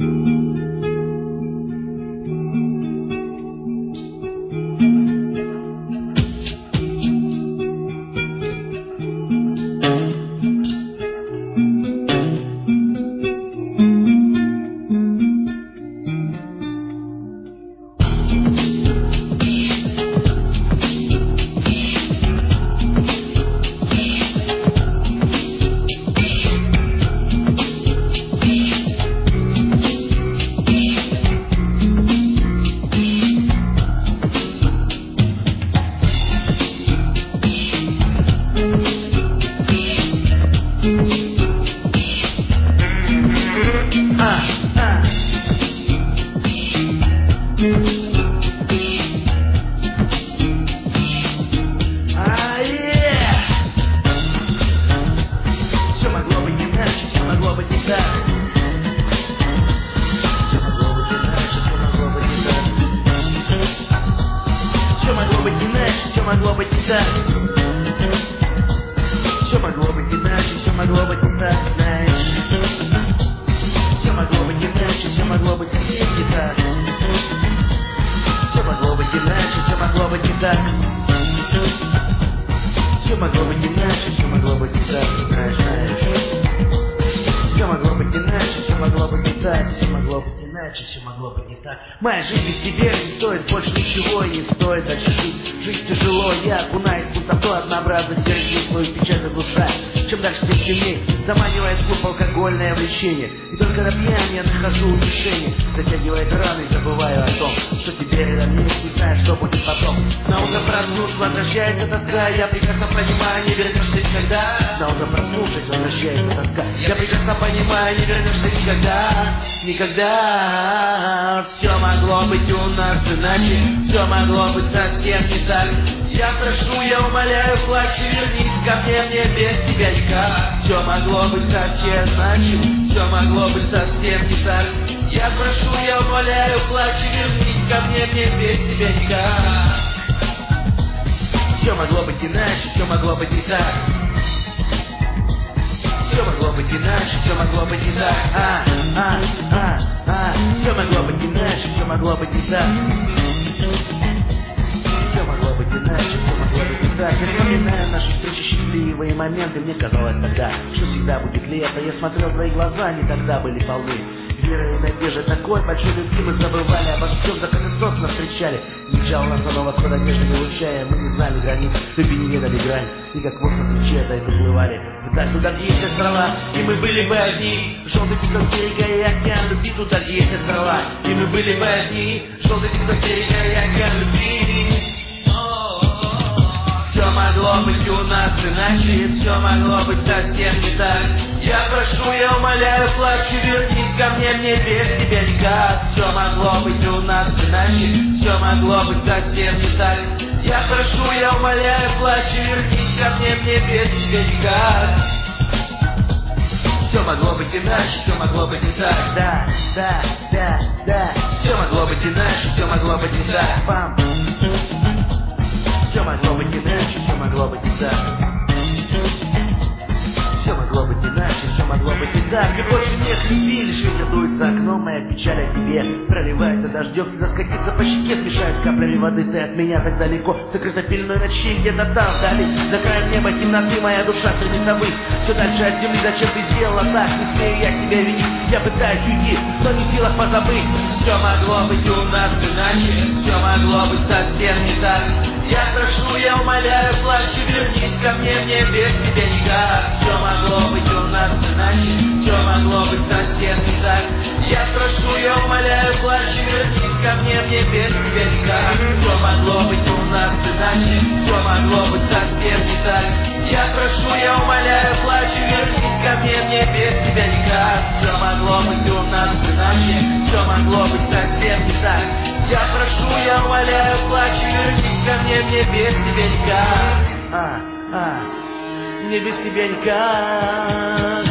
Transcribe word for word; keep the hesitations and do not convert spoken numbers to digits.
могло быть не так. Все могло быть иначе, все могло быть не так, знаешь. Все могло быть иначе, все могло быть совсем не так. Все могло быть иначе, все могло быть не так. Все могло быть иначе, все могло быть не так, знаешь, знаешь. Все могло быть иначе, все могло быть не так, все могло быть иначе, все могло быть не так. Моя жизнь без тебя не стоит больше ничего, и не стоит дальше жить. Жить тяжело, я окунаюсь в пустоту, однообразно терпит свою печать душа. Чем дальше, тем сильнее заманивает клуб алкогольное влечение. И только на пьяни я нахожу утешение. Затягивает раны и забываю о том, что теперь рядом есть, не знаю, что будет потом. На утро проснусь, возвращается тоска, я прекрасно понимаю, не вернешься никогда. На утро проснувшись, возвращается тоска, я прекрасно понимаю, не вернешься никогда. Никогда. Все могло быть у нас иначе, все могло быть совсем не так. Я прошу, я умоляю, плачу, вернись ко мне, мне без тебя никак. Все могло быть совсем иначе, все могло быть совсем не так. Я прошу, я умоляю, плачу, вернись ко мне, мне без тебя никак. Все могло быть иначе, все могло быть не так. Все могло быть иначе, все могло быть не так. А, а, а, а. Все могло быть иначе, все могло быть не так. Все могло быть иначе, все могло быть не так. Я вспоминаю наши встречи, счастливые моменты. Мне казалось тогда, что всегда будет лето. Я смотрел в твои глаза, они тогда были полны веры и надежды. Такой большой любви мы забывали, обо всем закатным солнцем встречали. Мчал нас на восход одежды не лучая. Мы не знали границ, любви не ведали грань. И как вот на свече это и уплывали вдаль, туда где есть острова, и мы были бы одни. Желтый песок берега и океан любви, туда где есть острова, и мы были бы одни. Желтый песок берега и океан любви. Все могло быть у нас иначе, все могло быть совсем не так. Я прошу, я умоляю, плачу, вернись ко мне, мне без тебя никак. Все могло быть у нас иначе, все могло быть совсем не так. Я прошу, я умоляю, плачу, вернись ко мне, мне без тебя никак. Все могло быть иначе, все могло быть не так. Да, да, да, да. Все могло быть иначе, все могло быть не так. Пам. Все могло быть иначе, все могло быть не так. Все могло быть иначе, все могло быть не так. И больше нет любви, лишь ветер дует за окном. Моя печаль о тебе проливается дождем, всегда скатится по щеке, смешаясь с каплями воды. Ты от меня так далеко, закрыта пеленой ночи, где-то там вдали. За краем неба темноты моя душа стремится ввысь. Все дальше от земли, зачем ты сделала так? Не смею я тебя винить, я пытаюсь уйти, но не в силах позабыть. Все могло быть у нас иначе, все могло быть совсем не так. Я прошу, я умоляю, плачу, вернись ко мне, мне без тебя никак. Все могло быть у нас иначе, все могло быть совсем не так. Я прошу, я умоляю, плачу, вернись ко мне, мне без тебя никак. Все могло быть у нас иначе, все могло быть совсем не так. Я прошу, я умоляю, плачу, вернись ко мне, мне без тебя никак. Все могло быть у нас иначе, все могло быть совсем не так. Я прошу, я умоляю, плачу, вернись ко мне, мне без тебя никак. А, а, мне без тебя никак.